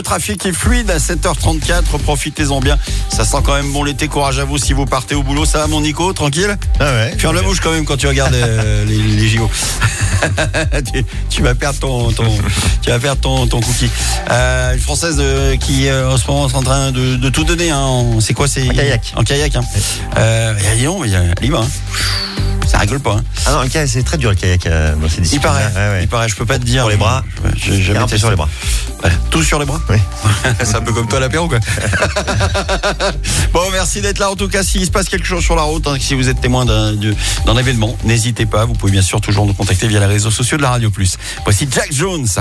Le trafic est fluide à 7h34, profitez-en bien. Ça sent quand même bon l'été, courage à vous si vous partez au boulot. Ça va mon Nico, tranquille? Ah ouais. Ferme la bouche quand même quand tu regardes les JO. tu vas perdre ton cookie. Une Française qui en ce moment est en train de tout donner. Hein. C'est quoi? C'est en kayak. En kayak. Hein. Il y a libre. Hein. Ça rigole pas. Hein. Ah non, le kayak, c'est très dur le kayak dans ces disciplines. Il paraît, je peux pas te dire. Pour les bras. J'ai jamais testé sur les bras. Ouais, tout sur les bras. Oui. C'est un peu comme toi à l'apéro quoi. Bon, merci d'être là. En tout cas, s'il se passe quelque chose sur la route, hein, si vous êtes témoin d'un événement, n'hésitez pas. Vous pouvez bien sûr toujours nous contacter via les réseaux sociaux de la Radio Plus. Voici Jack Jones.